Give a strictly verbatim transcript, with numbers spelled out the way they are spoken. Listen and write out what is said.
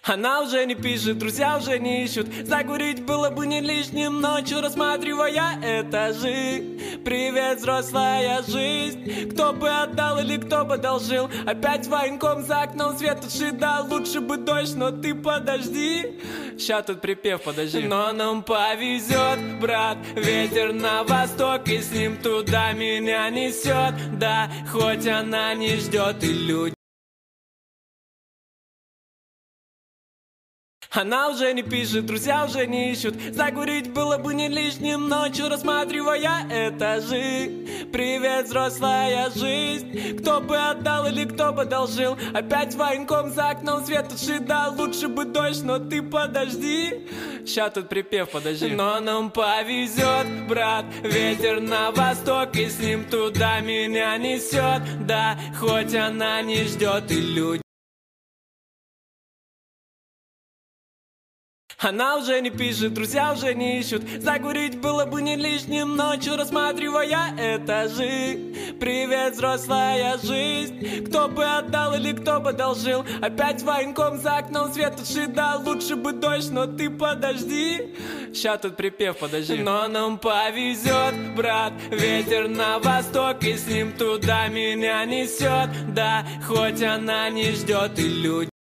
Она уже не пишет, друзья уже не ищут. Закурить было бы не лишним ночью, рассматривая этажи. Привет, взрослая жизнь. Кто бы отдал или кто бы одолжил? Опять военком за окном свет туши. Да, лучше бы дождь, но ты подожди. Ща тут припев, подожди. Но нам повезет, брат. Ветер на восток, и с ним туда меня несет. Да, хоть она не ждет, и люди. Она уже не пишет, друзья уже не ищут. Закурить было бы не лишним ночью, рассматривая этажи. Привет, взрослая жизнь. Кто бы отдал или кто бы одолжил? Опять военком за окном свет туши. Да, лучше бы дождь, но ты подожди. Ща тут припев, подожди. Но нам повезет, брат. Ветер на восток, и с ним туда меня несет. Да, хоть она не ждет, и люди. Она уже не пишет, друзья уже не ищут. Закурить было бы не лишним ночью, рассматривая этажи. Привет, взрослая жизнь. Кто бы отдал или кто бы одолжил? Опять военком за окном свет туши. Да, лучше бы дождь, но ты подожди. Ща тут припев, подожди. Но нам повезет, брат. Ветер на восток, и с ним туда меня несет. Да, хоть она не ждет, и люди.